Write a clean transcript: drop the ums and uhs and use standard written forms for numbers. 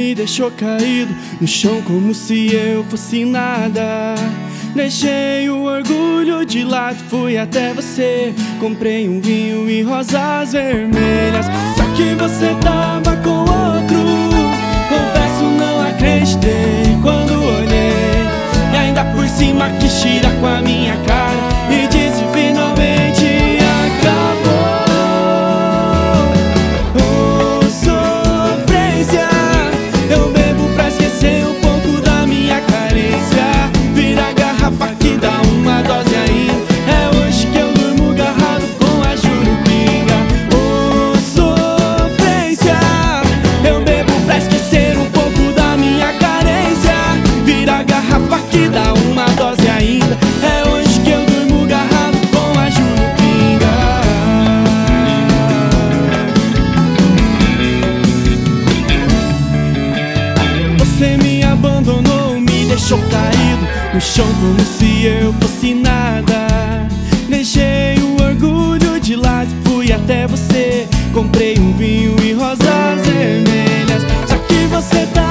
me deixou caído no chão como se eu fosse nada. Deixei o orgulho de lado, fui até você. Comprei um vinho e rosas vermelhas, só que você tava com outro. Confesso, não acreditei quando olhei, e ainda por cima quis tirar com a minha cara e disse finalmente acabou. Oh, sofrência, eu bebo pra esquecer um pouco da minha carência. Vira a garrafa que dá uma dose ainda, é hoje que eu durmo agarrado com a jurupinga. Oh, sofrência, eu bebo pra esquecer um pouco da minha carência. Vira a garrafa que dá uma dose ainda, é hoje que eu durmo agarrado com a jurupinga. Você me abandonou, me deixou caído no chão como se eu fosse nada. Deixei o orgulho de lado, fui até você. Comprei um vinho e rosas vermelhas, só que você tá